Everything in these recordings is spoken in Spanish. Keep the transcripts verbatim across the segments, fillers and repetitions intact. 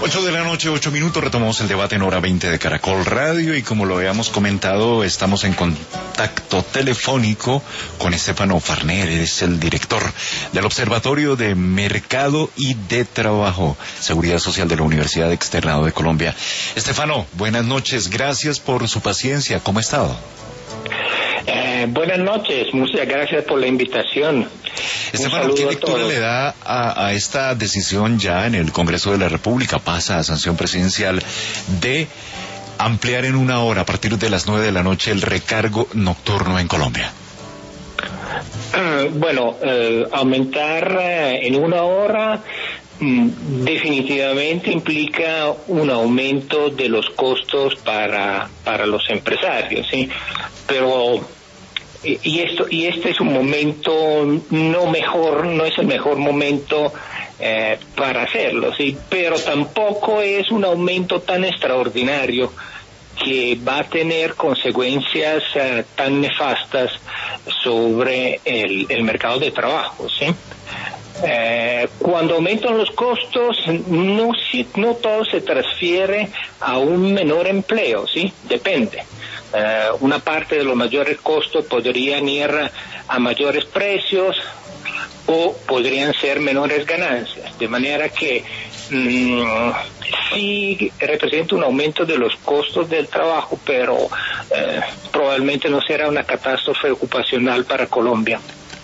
Ocho de la noche, ocho minutos, retomamos el debate en hora veinte de Caracol Radio y como lo habíamos comentado, estamos en contacto telefónico con Estefano Farner, es el director del Observatorio de Mercado y de Trabajo, Seguridad Social de la Universidad Externado de Colombia. Estefano, buenas noches, gracias por su paciencia, ¿cómo ha estado? Eh, buenas noches, muchas gracias por la invitación. Estefano, ¿qué lectura le da a, a esta decisión ya en el Congreso de la República, pasa a sanción presidencial, de ampliar en una hora, a partir de las nueve de la noche, el recargo nocturno en Colombia? Uh, bueno, uh, aumentar uh, en una hora mm, definitivamente implica un aumento de los costos para, para los empresarios, ¿sí? Pero... Y esto y este es un momento no mejor, no es el mejor momento eh, para hacerlo, sí, pero tampoco es un aumento tan extraordinario que va a tener consecuencias uh, tan nefastas sobre el, el mercado de trabajo, sí. Eh, cuando aumentan los costos, no si, no todo se transfiere a un menor empleo, sí, depende. Uh, una parte de los mayores costos podrían ir a mayores precios o podrían ser menores ganancias, de manera que mmm, sí representa un aumento de los costos del trabajo, pero uh, probablemente no será una catástrofe ocupacional para Colombia.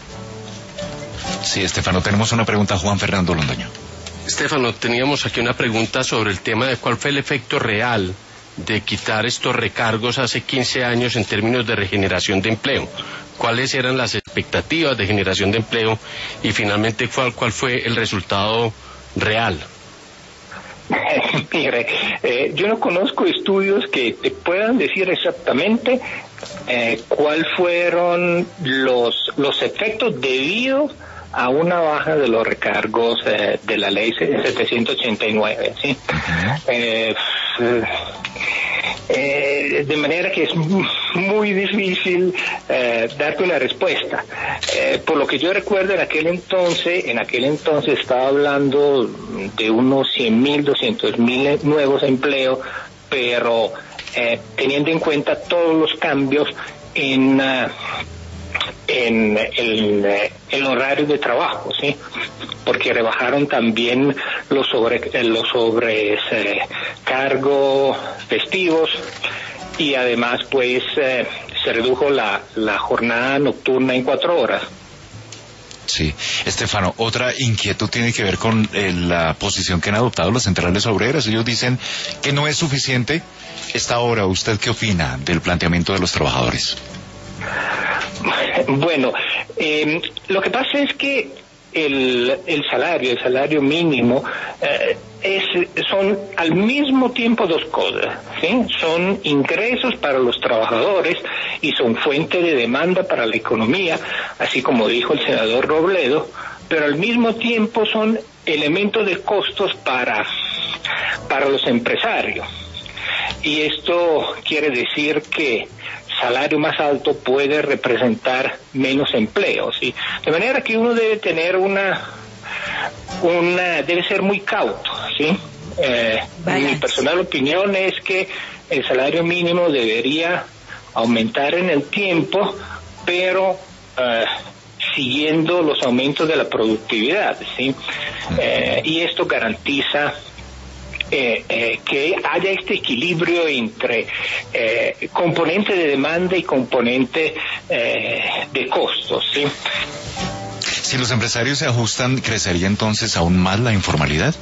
Sí, Estefano, tenemos una pregunta a Juan Fernando Londoño. Estefano, teníamos aquí una pregunta sobre el tema de cuál fue el efecto real de quitar estos recargos hace quince años en términos de regeneración de empleo. ¿Cuáles eran las expectativas de generación de empleo y finalmente cuál, cuál fue el resultado real? Mire, eh, yo no conozco estudios que te puedan decir exactamente eh, cuáles fueron los, los efectos debidos a una baja de los recargos eh, de la ley setecientos ochenta y nueve, ¿sí? Eh, eh, de manera que es muy difícil eh, darte una respuesta. Eh, por lo que yo recuerdo en aquel entonces, en aquel entonces estaba hablando de unos cien mil, doscientos mil nuevos empleos, pero eh, teniendo en cuenta todos los cambios en... Uh, en el, el horario de trabajo, sí, porque rebajaron también los sobre los sobres eh, cargo festivos y además pues eh, se redujo la, la jornada nocturna en cuatro horas. Sí, Estefano, otra inquietud tiene que ver con eh, la posición que han adoptado las centrales obreras. Ellos dicen que no es suficiente esta hora. ¿Usted qué opina del planteamiento de los trabajadores? Bueno, eh, lo que pasa es que el, el salario, el salario mínimo, eh, es, son al mismo tiempo dos cosas, ¿sí? Son ingresos para los trabajadores y son fuente de demanda para la economía, así como dijo el senador Robledo, pero al mismo tiempo son elementos de costos para, para los empresarios. Y esto quiere decir que salario más alto puede representar menos empleo, ¿sí? De manera que uno debe tener una, una debe ser muy cauto, ¿sí? Eh, mi personal opinión es que el salario mínimo debería aumentar en el tiempo, pero eh, siguiendo los aumentos de la productividad, ¿sí? Eh, y esto garantiza Eh, eh, que haya este equilibrio entre eh, componente de demanda y componente eh, de costos, ¿sí? Si los empresarios se ajustan, ¿crecería entonces aún más la informalidad?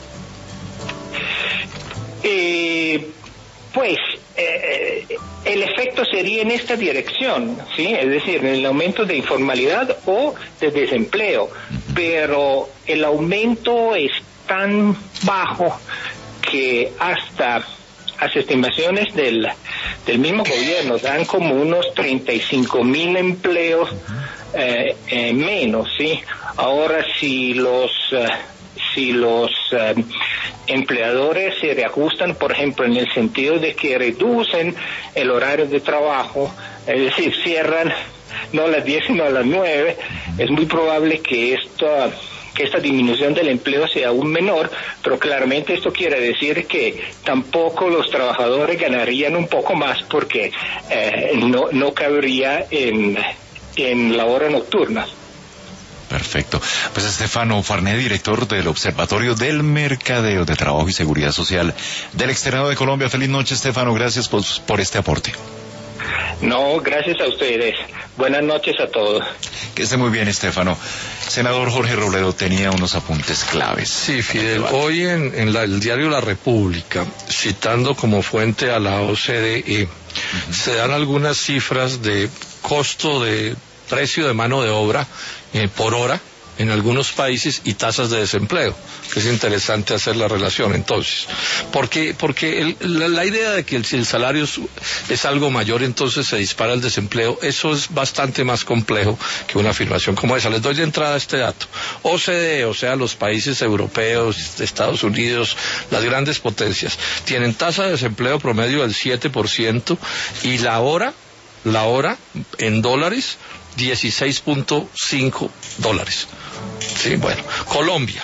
Eh, pues eh, el efecto sería en esta dirección, ¿sí? Es decir, en el aumento de informalidad o de desempleo, uh-huh. Pero el aumento es tan bajo que hasta las estimaciones del, del mismo gobierno dan como unos treinta y cinco mil empleos eh, eh, menos, ¿sí? Ahora, si los eh, si los eh, empleadores se reajustan, por ejemplo, en el sentido de que reducen el horario de trabajo, es decir, cierran no a las diez sino a las nueve, es muy probable que esto que esta disminución del empleo sea aún menor, pero claramente esto quiere decir que tampoco los trabajadores ganarían un poco más porque eh, no, no cabería en, en la hora nocturna. Perfecto. Pues Estefano Farné, director del Observatorio del Mercadeo de Trabajo y Seguridad Social del Externado de Colombia. Feliz noche, Estefano. Gracias por, por este aporte. No, gracias a ustedes. Buenas noches a todos. Que esté muy bien, Estefano. Senador Jorge Robledo tenía unos apuntes claves. Sí, Fidel. Hoy en, en la, el diario La República, citando como fuente a la O C D E, uh-huh. se dan algunas cifras de costo de precio de mano de obra eh, por hora en algunos países y tasas de desempleo, que es interesante hacer la relación entonces, porque porque el, la, la idea de que el, si el salario es, es algo mayor entonces se dispara el desempleo, eso es bastante más complejo que una afirmación como esa. Les doy de entrada este dato. O C D E, o sea, los países europeos, Estados Unidos, las grandes potencias, tienen tasa de desempleo promedio del siete por ciento y la hora, la hora en dólares, dieciséis punto cinco dólares. Sí, bueno, Colombia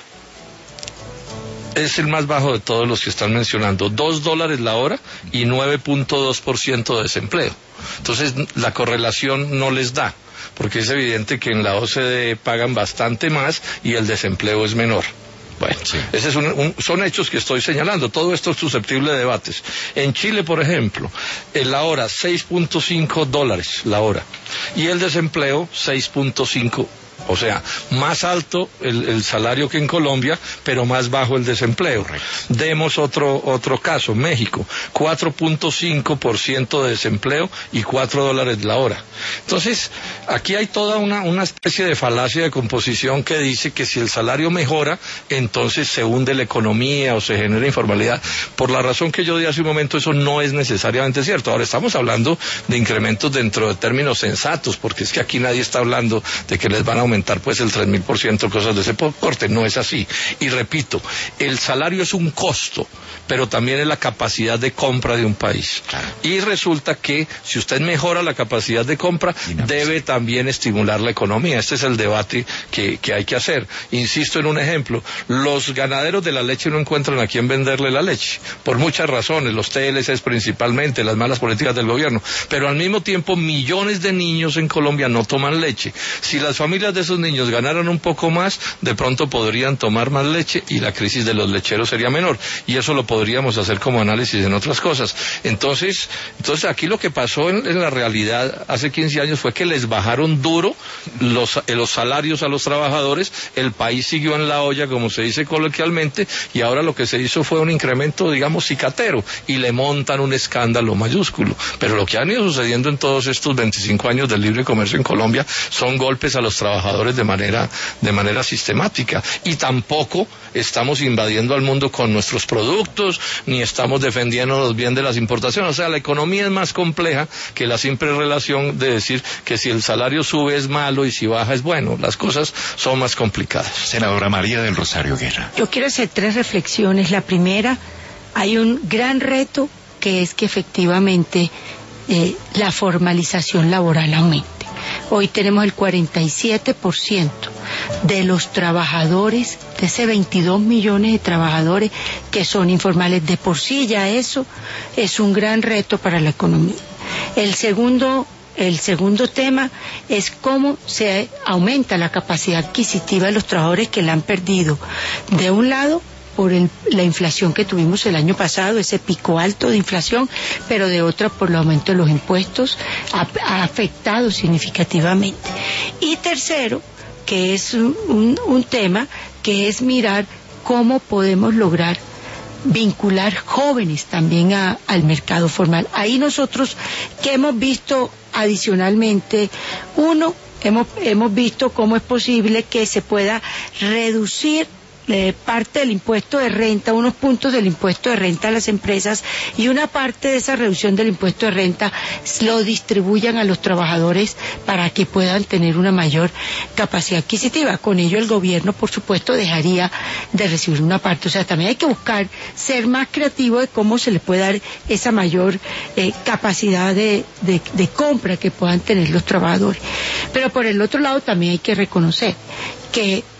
es el más bajo de todos los que están mencionando, dos dólares la hora y nueve punto dos por ciento de desempleo. Entonces la correlación no les da, porque es evidente que en la O C D E pagan bastante más y el desempleo es menor. Bueno, sí. Ese es un, un, son hechos que estoy señalando. Todo esto es susceptible de debates. En Chile, por ejemplo, en la hora seis punto cinco dólares la hora y el desempleo seis punto cinco. O sea, más alto el, el salario que en Colombia, pero más bajo el desempleo. Correcto. Demos otro otro caso, México, cuatro punto cinco por ciento de desempleo y cuatro dólares la hora. Entonces, aquí hay toda una, una especie de falacia de composición que dice que si el salario mejora, entonces se hunde la economía o se genera informalidad. Por la razón que yo di hace un momento, eso no es necesariamente cierto. Ahora estamos hablando de incrementos dentro de términos sensatos, porque es que aquí nadie está hablando de que les van a aumentar pues el tres mil por ciento, cosas de ese corte, no es así. Y repito, el salario es un costo, pero también es la capacidad de compra de un país. Claro. Y resulta que si usted mejora la capacidad de compra, debe también estimular la economía. Este es el debate que, que hay que hacer. Insisto en un ejemplo, los ganaderos de la leche no encuentran a quién venderle la leche, por muchas razones, los T L Cs principalmente, las malas políticas del gobierno, pero al mismo tiempo millones de niños en Colombia no toman leche. Si las familias de esos niños ganaran un poco más, de pronto podrían tomar más leche y la crisis de los lecheros sería menor, y eso lo podríamos hacer como análisis en otras cosas. Entonces, entonces aquí lo que pasó en, en la realidad hace quince años fue que les bajaron duro los, los salarios a los trabajadores, el país siguió en la olla, como se dice coloquialmente, y ahora lo que se hizo fue un incremento, digamos, cicatero, y le montan un escándalo mayúsculo. Pero lo que han ido sucediendo en todos estos veinticinco años del libre comercio en Colombia son golpes a los trabajadores de manera de manera sistemática, y tampoco estamos invadiendo al mundo con nuestros productos, ni estamos defendiéndonos bien de las importaciones. O sea, la economía es más compleja que la simple relación de decir que si el salario sube es malo y si baja es bueno. Las cosas son más complicadas. Senadora María del Rosario Guerra. Yo quiero hacer tres reflexiones. La primera, hay un gran reto que es que efectivamente eh, la formalización laboral aumente. Hoy tenemos el cuarenta y siete por ciento de los trabajadores, de ese veintidós millones de trabajadores que son informales. De por sí ya eso es un gran reto para la economía. El segundo, el segundo tema es cómo se aumenta la capacidad adquisitiva de los trabajadores que la han perdido. De un lado, por el, la inflación que tuvimos el año pasado, ese pico alto de inflación, pero de otra por el aumento de los impuestos, ha, ha afectado significativamente. Y tercero, que es un, un, un tema, que es mirar cómo podemos lograr vincular jóvenes también a, al mercado formal. Ahí nosotros, que hemos visto adicionalmente, uno, hemos, hemos visto cómo es posible que se pueda reducir Eh, parte del impuesto de renta, unos puntos del impuesto de renta a las empresas, y una parte de esa reducción del impuesto de renta lo distribuyan a los trabajadores para que puedan tener una mayor capacidad adquisitiva. Con ello el gobierno, por supuesto, dejaría de recibir una parte. O sea, también hay que buscar ser más creativo de cómo se le puede dar esa mayor eh, capacidad de, de, de compra que puedan tener los trabajadores. Pero por el otro lado también hay que reconocer que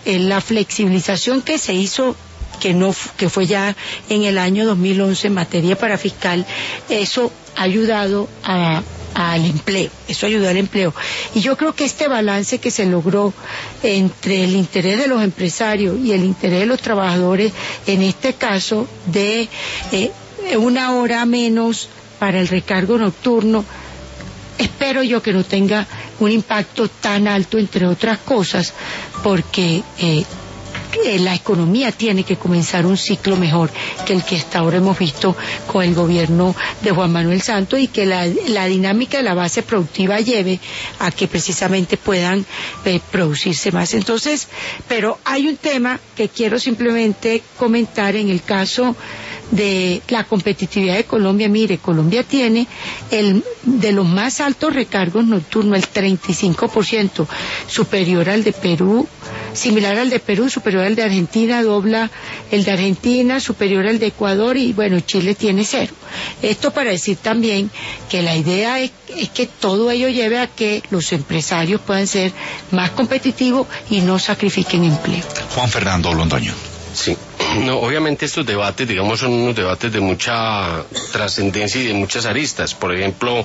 eh, la flexibilización que se hizo, que no que fue ya en el año dos mil once en materia parafiscal, eso ha ayudado a al empleo, eso ayudó al empleo. Y yo creo que este balance que se logró entre el interés de los empresarios y el interés de los trabajadores, en este caso de eh, una hora menos para el recargo nocturno, espero yo que no tenga un impacto tan alto, entre otras cosas, porque eh, la economía tiene que comenzar un ciclo mejor que el que hasta ahora hemos visto con el gobierno de Juan Manuel Santos, y que la, la dinámica de la base productiva lleve a que precisamente puedan eh, producirse más. Entonces, pero hay un tema que quiero simplemente comentar en el caso de la competitividad de Colombia. Mire, Colombia tiene el de los más altos recargos nocturnos, el treinta y cinco por ciento, superior al de Perú, similar al de Perú, superior al de Argentina, dobla el de Argentina, superior al de Ecuador, y bueno, Chile tiene cero. Esto para decir también que la idea es, es que todo ello lleve a que los empresarios puedan ser más competitivos y no sacrifiquen empleo. Juan Fernando Londoño. Sí, no, obviamente estos debates, digamos, son unos debates de mucha trascendencia y de muchas aristas. Por ejemplo,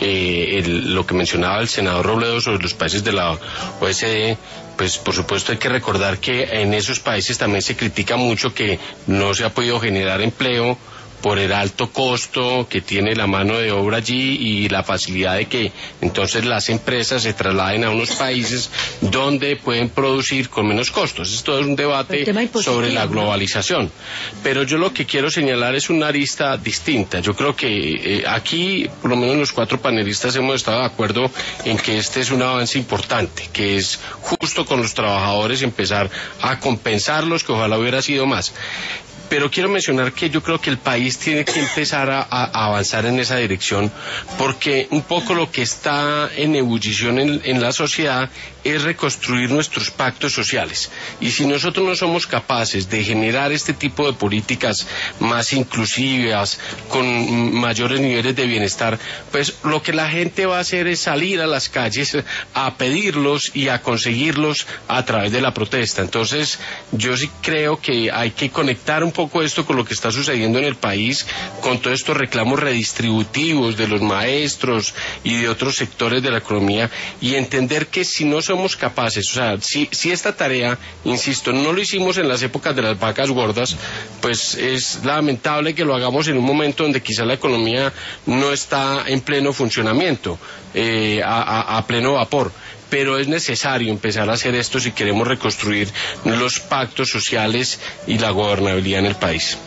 eh, el, lo que mencionaba el senador Robledo sobre los países de la O E C D, pues por supuesto hay que recordar que en esos países también se critica mucho que no se ha podido generar empleo por el alto costo que tiene la mano de obra allí y la facilidad de que entonces las empresas se trasladen a unos países donde pueden producir con menos costos. Esto es un debate sobre la globalización. Pero yo lo que quiero señalar es una arista distinta. Yo creo que eh, aquí, por lo menos los cuatro panelistas hemos estado de acuerdo en que este es un avance importante, que es justo con los trabajadores empezar a compensarlos, que ojalá hubiera sido más. Pero quiero mencionar que yo creo que el país tiene que empezar a, a avanzar en esa dirección, porque un poco lo que está en ebullición en, en la sociedad es reconstruir nuestros pactos sociales. Y si nosotros no somos capaces de generar este tipo de políticas más inclusivas, con mayores niveles de bienestar, pues lo que la gente va a hacer es salir a las calles a pedirlos y a conseguirlos a través de la protesta. Entonces, yo sí creo que hay que conectar un poco esto con lo que está sucediendo en el país, con todos estos reclamos redistributivos de los maestros y de otros sectores de la economía, y entender que si no somos capaces, o sea, si, si esta tarea, insisto, no lo hicimos en las épocas de las vacas gordas, pues es lamentable que lo hagamos en un momento donde quizá la economía no está en pleno funcionamiento, eh, a, a, a pleno vapor. Pero es necesario empezar a hacer esto si queremos reconstruir los pactos sociales y la gobernabilidad en el país.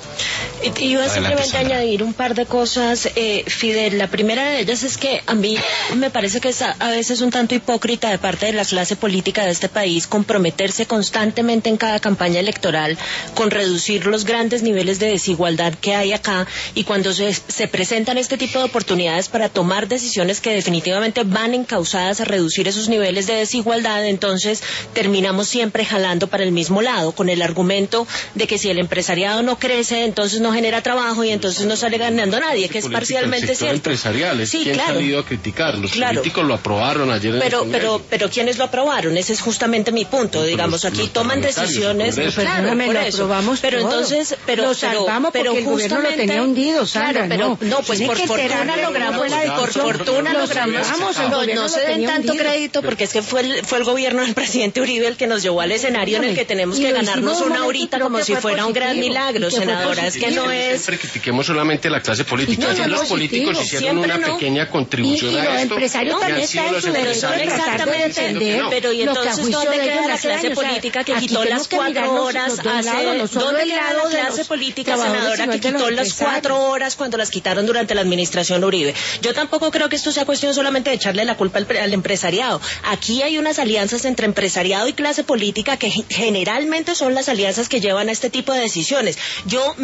Iba simplemente a añadir un par de cosas, eh, Fidel. La primera de ellas es que a mí me parece que es a, a veces un tanto hipócrita de parte de la clase política de este país comprometerse constantemente en cada campaña electoral con reducir los grandes niveles de desigualdad que hay acá, y cuando se, se presentan este tipo de oportunidades para tomar decisiones que definitivamente van encausadas a reducir esos niveles de desigualdad, entonces terminamos siempre jalando para el mismo lado, con el argumento de que si el empresariado no crece, entonces no genera trabajo y entonces no sale ganando nadie, que es parcialmente cierto. Empresariales, sí, ¿quién claro. ha salido a criticar? Los claro. políticos lo aprobaron ayer en pero, el pero, pero ¿quiénes lo aprobaron? Ese es justamente mi punto. Pero Digamos, los, aquí los toman decisiones, pero claro, por lo eso. Aprobamos pero todo. entonces, pero, lo salvamos pero, porque pero el gobierno lo tenía hundido, Sandra. Claro, pero no, no, pues por fortuna logramos, por fortuna logramos, no, no se den tanto crédito, porque es que fue el, fue el gobierno del presidente Uribe el que nos llevó al escenario en el que tenemos que ganarnos una horita como si fuera un gran milagro, senadora. Es que no es... Siempre critiquemos solamente la clase política. No, no, los no, políticos hicieron una no. pequeña contribución y, y a los esto. empresarios también están en su derecho de tratar de defender, pero y entonces lo que a ¿dónde de queda la hace clase años? política O sea, que quitó las cuatro horas hace... ¿Dónde queda la clase política, senadora, que quitó las cuatro horas cuando las quitaron durante la administración Uribe? Yo tampoco creo que esto sea cuestión solamente de echarle la culpa al, al empresariado. Aquí hay unas alianzas entre empresariado y clase política que generalmente son las alianzas que llevan a este tipo de decisiones. Yo me aparto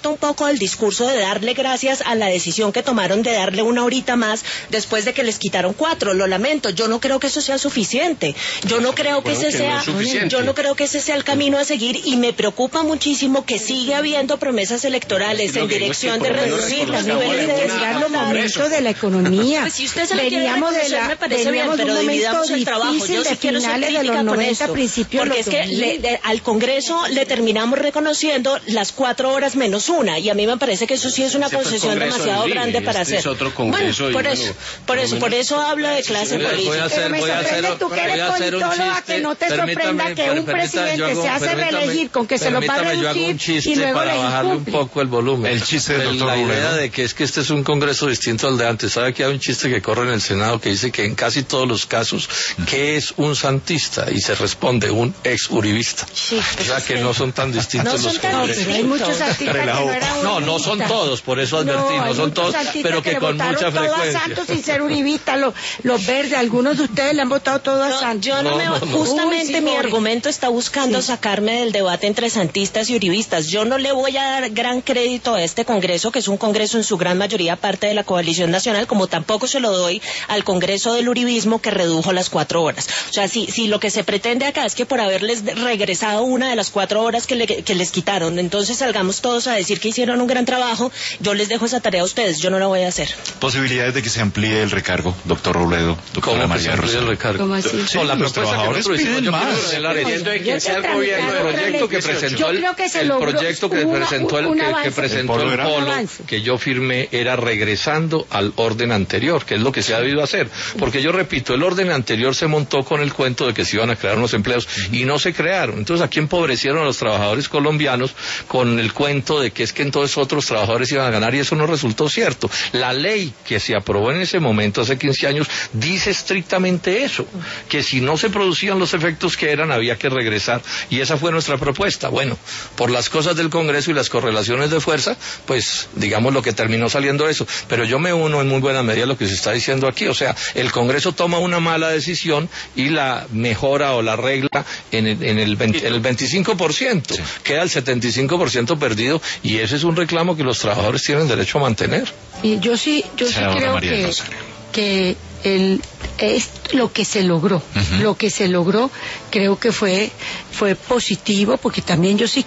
harta un poco del discurso de darle gracias a la decisión que tomaron de darle una horita más después de que les quitaron cuatro. Lo lamento, yo no creo que eso sea suficiente. Yo no creo que ese sea, yo no creo que ese sea el camino a seguir, y me preocupa muchísimo que sigue habiendo promesas electorales en dirección de reducir los niveles de desviar los momentos de la economía. Pues si usted se lo quiere Veníamos de reconocer, la, me parece bien, veníamos de pero un momento dividamos el trabajo. Yo difícil sí de quiero ser finales de crítica los con noventa, esto, principios de porque los es que dos mil. le, de, al Congreso le terminamos reconociendo las cuatro horas menos una, y a mí me parece que eso sí es una concesión demasiado grande para hacer. Es otro congreso. Bueno, por y, eso, bueno, por eso, por eso hablo de clase Voy a política. hacer, Pero me voy a hacer, sorprende tú que voy eres a hacer un politóloga, chiste. que no te Permítame, sorprenda que un permítame, presidente yo hago- se hace permítame, reelegir con que se lo va a permítame, yo hago un reducir y chiste luego para le bajarle un incumple. poco el volumen. El chiste del El- doctor La idea Robledo. de que es que este es un congreso distinto al de antes. ¿Sabe que hay un chiste que corre en el Senado que dice que en casi todos los casos, ¿qué es un santista? Y se responde un ex uribista. Sí, O sea que no son tan distintos No son los tan No, congresos. pero hay muchos artistas que Relajo. no eran No, no son uribistas. todos, por eso advertí, no hay son muchos todos, artistas pero que le con votaron mucha todo a frecuencia. Santos sin ser uribistas, los, los verdes, algunos de ustedes le han votado todo a No, Santos. yo no, No, me no, no. justamente Uy, sí, mi pobre. argumento está busando Sí. sacarme del debate entre santistas y uribistas. Yo no le voy a dar gran crédito a este Congreso, que es un Congreso en su gran mayoría parte de la Coalición Nacional, como tampoco se lo doy al Congreso del uribismo, que redujo las cuatro horas. O sea, si, si lo que se pretende acá es que por haberles regresado una de las cuatro horas que, le- que les quitaron, entonces salgamos todos a decir que hicieron un gran trabajo, yo les dejo esa tarea a ustedes, yo no la voy a hacer. Posibilidades de que se amplíe el recargo, doctor Robledo, doctora ¿Cómo que se María amplía el Rosario. recargo? ¿Cómo así? Sí, No, la los propuesta que trabajadores nosotros hicimos, piden yo más. quiero revelar, Dependiendo de Yo quién sea el te gobierno. tramitaron el proyecto que otra ley. presentó Yo el, creo que se el logró proyecto que una- presentó el un que, que avance. presentó El el Polo era- Polo, Un avance. que yo firmé, era regresando al orden anterior, que es lo que se ha debido hacer, porque yo repito, el orden anterior se montó con el cuento de que se iban a crear unos empleos y no se crearon. Entonces aquí empobrecieron a los trabajadores colombianos con el cuento de que es que entonces otros trabajadores iban a ganar, y eso no resultó cierto. La ley que se aprobó en ese momento, hace quince años, dice estrictamente eso, que si no se producían los efectos que eran, había que regresar, y esa fue nuestra propuesta. Bueno, por las cosas del Congreso y las correlaciones de fuerza, pues digamos lo que terminó saliendo eso, pero yo me uno en muy buena medida a lo que se está diciendo aquí. O sea, el Congreso toma una mala decisión y la mejora o la regla en el, en el, veinte, en el veinticinco por ciento, Sí. queda el setenta y cinco por ciento perdido, y ese es un reclamo que los trabajadores tienen derecho a mantener. Y yo sí, yo sí Senadora creo María del que, Rosario. que el, es lo que se logró, Ujú. lo que se logró, creo que fue, fue positivo, porque también yo sí,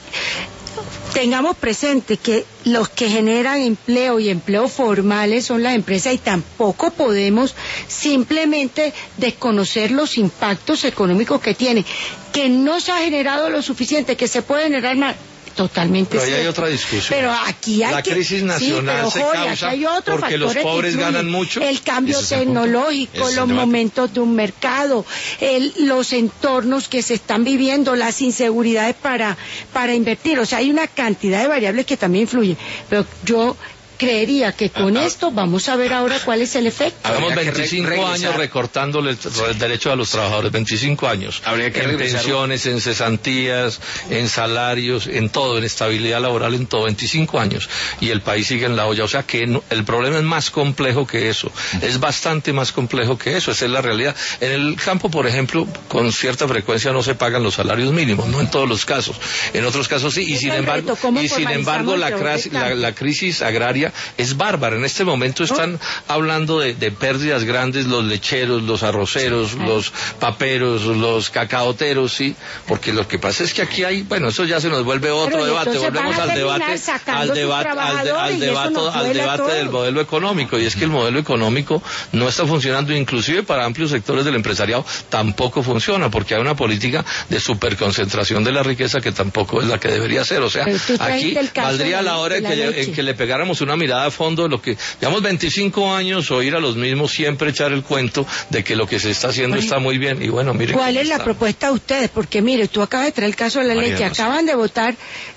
tengamos presente que los que generan empleo y empleo formales son las empresas, y tampoco podemos simplemente desconocer los impactos económicos que tiene, que no se ha generado lo suficiente, que se puede generar más. Totalmente Pero ahí hay cierto. otra discusión. Pero aquí hay La que... crisis nacional sí, se pero, Jorge, causa aquí hay otros porque los factores que pobres influyen. ganan mucho. El cambio Ese es el punto. tecnológico, Ese es el los debate. momentos de un mercado, el, los entornos que se están viviendo, las inseguridades para, para invertir. O sea, hay una cantidad de variables que también influyen. Pero yo creería que con Ah, ah. esto vamos a ver ahora cuál es el efecto. Hagamos Habría que veinticinco re- regresar. años recortándole el, el derecho a los trabajadores, veinticinco años. Habría que en regresar. pensiones, en cesantías, en salarios, en todo, en estabilidad laboral, en todo, veinticinco años. Y el país sigue en la olla. O sea que no, el problema es más complejo que eso. Es bastante más complejo que eso. Esa es la realidad. En el campo, por ejemplo, con cierta frecuencia no se pagan los salarios mínimos, no en todos los casos. En otros casos sí. Y Es sin el embargo, reto, ¿cómo y sin embargo la, formalizamos el cras- la, campo? la crisis agraria es bárbara. En este momento están hablando de, de pérdidas grandes los lecheros, los arroceros, los paperos, los cacaoteros, sí, porque lo que pasa es que aquí hay, bueno, eso ya se nos vuelve otro Pero, y debate, entonces volvemos van a al terminar debate, sacando al sus debate, al, de- trabajadores, al y eso debate, nos al duele a debate del todos. modelo económico, y es que el modelo económico no está funcionando, inclusive para amplios sectores del empresariado tampoco funciona, porque hay una política de superconcentración de la riqueza que tampoco es la que debería ser. O sea, Pero tú trajiste aquí el caso valdría de la la- hora de en la que, leche. en que le pegáramos una mirada a fondo de lo que, llevamos veinticinco años oír a los mismos siempre echar el cuento de que lo que se está haciendo Oye, está muy bien, y bueno, mire. ¿Cuál cómo es la está. propuesta de ustedes? Porque mire, tú acabas de traer el caso de la María leche, Rosa. acaban de votar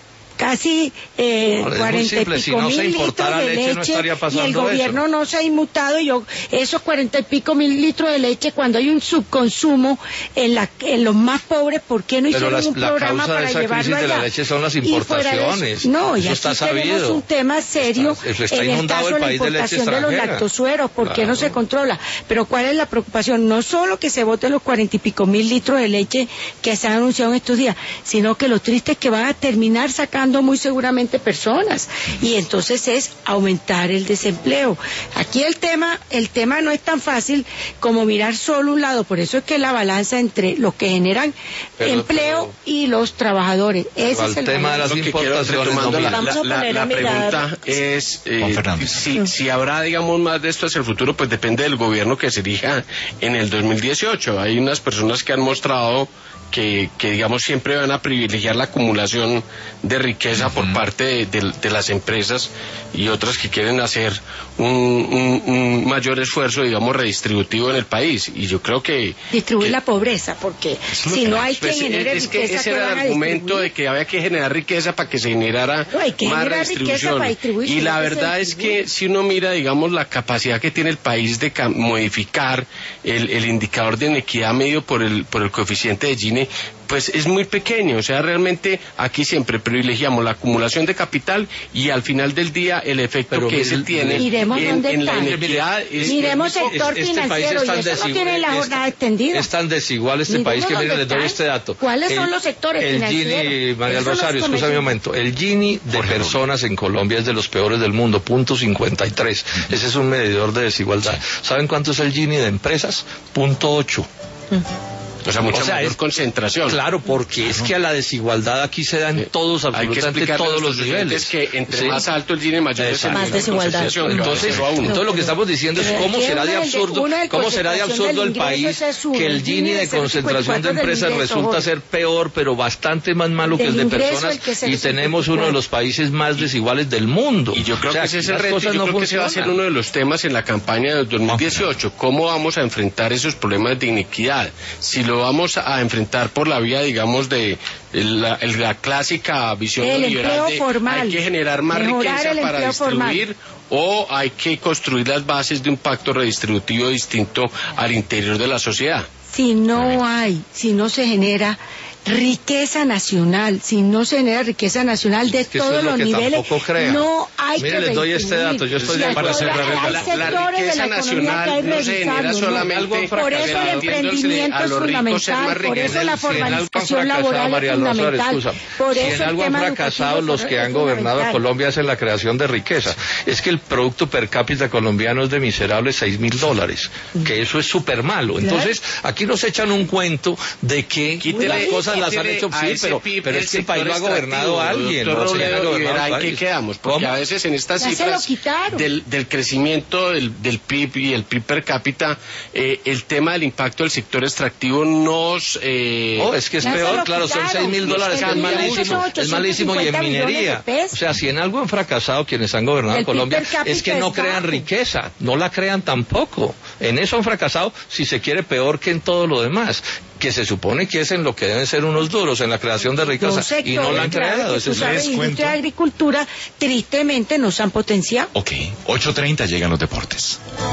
casi eh, No, es muy cuarenta simple, y si pico no se mil importara litros de leche, leche, no estaría y el pasando gobierno eso. no se ha inmutado, y yo, esos cuarenta y pico mil litros de leche, cuando hay un subconsumo en, la, en los más pobres, ¿por qué no Pero hicieron las- un la programa causa de para esa llevarlo crisis de la allá? leche son las Y fuera de eso- importaciones. no, y Eso aquí está tenemos sabido. un tema serio Está- eso está en el inundado caso el de la país de leche importación de los extranjera. lactosueros, ¿por qué no Claro. se controla? Pero ¿cuál es la preocupación? No solo que se voten los cuarenta y pico mil litros de leche que se han anunciado en estos días, sino que lo triste es que van a terminar sacando faltando muy seguramente personas y entonces es aumentar el desempleo. Aquí el tema, el tema no es tan fácil como mirar solo un lado, por eso es que la balanza entre los que generan pero, empleo pero, y los trabajadores. Ese es el tema balance. de las importaciones. No, la, la, la, la pregunta es eh, si, si habrá, digamos, más de esto hacia el futuro, pues depende del gobierno que se elija en el dos mil dieciocho. Hay unas personas que han mostrado Que, que digamos siempre van a privilegiar la acumulación de riqueza uh-huh. por parte de, de, de las empresas y otras que quieren hacer un, un, un mayor esfuerzo, digamos, redistributivo en el país. Y yo creo que... Distribuir que, la pobreza, porque si no hay pues, que generar es riqueza... Es que ese era el argumento de que había que generar riqueza para que se generara no, hay que más generar redistribución. Para distribuir, y la verdad es que si uno mira, digamos, la capacidad que tiene el país de modificar el, el indicador de inequidad medio por el, por el coeficiente de Gini, pues es muy pequeño. O sea, realmente aquí siempre privilegiamos la acumulación de capital y al final del día el efecto Pero que ese tiene en, en la inequidad es... Miremos el sector este financiero país y eso no tiene la jornada extendida. Es tan desigual este Miremos país que miren, les doy este dato. ¿Cuáles el, son los sectores el financieros? Gini, María del Rosario, escúchame un momento. El Gini de Por personas ejemplo. en Colombia es de los peores del mundo, punto cincuenta y tres. Uh-huh. Ese es un medidor de desigualdad. ¿Saben cuánto es el Gini de empresas? Punto ocho. Uh-huh. O sea, mucha o sea, mayor es, concentración. Claro, porque es que a la desigualdad aquí se dan todos, absolutamente todos los niveles. Es que entre ¿sí? más alto el Gini, mayor es el más desigualdad. Entonces, entonces lo que estamos diciendo es cómo será de absurdo, cómo será de absurdo el país que el Gini de concentración de empresas resulta ser peor, pero bastante más malo que el de personas, y tenemos uno de los países más desiguales del mundo. Y yo creo que ese es el reto, yo creo que ese va a ser uno de los temas en la campaña de dos mil dieciocho. ¿Cómo vamos a enfrentar esos problemas de inequidad? Si lo vamos a enfrentar por la vía, digamos, de la, la clásica visión el liberal de formal, hay que generar más riqueza para distribuir formal. O hay que construir las bases de un pacto redistributivo distinto al interior de la sociedad. Si no hay, si no se genera riqueza nacional, si no se genera riqueza nacional de todos los niveles, no hay Mire, que les doy este dato, yo estoy de acuerdo. Para cerrar, la, la riqueza nacional no se genera solamente por eso el emprendimiento es fundamental, por eso la formalización laboral es fundamental, por eso si en algo han fracasado los que han gobernado a Colombia es en la creación de riqueza. Es que el producto per cápita colombiano es de miserables seis mil dólares, que eso es súper malo. Entonces, aquí nos echan un cuento de que las cosas las han hecho, sí, pero, pero es que el país lo ha gobernado alguien. Doctor Robledo, y verá en qué quedamos, porque ¿Cómo? a veces en estas cifras del, del crecimiento del, del P I B y el P I B per cápita, eh, el tema del impacto del sector extractivo nos... Eh, oh, es que es peor, claro, son seis mil dólares, es malísimo, es malísimo, y en minería. O sea, si en algo han fracasado quienes han gobernado el Colombia, es que no crean riqueza, no la crean tampoco. En eso han fracasado, si se quiere, peor que en todo lo demás, que se supone que es en lo que deben ser unos duros, en la creación de riqueza, no y no la han creado. Ese es el industria de agricultura, tristemente, no se han potenciado. Ok, ocho treinta llegan los deportes.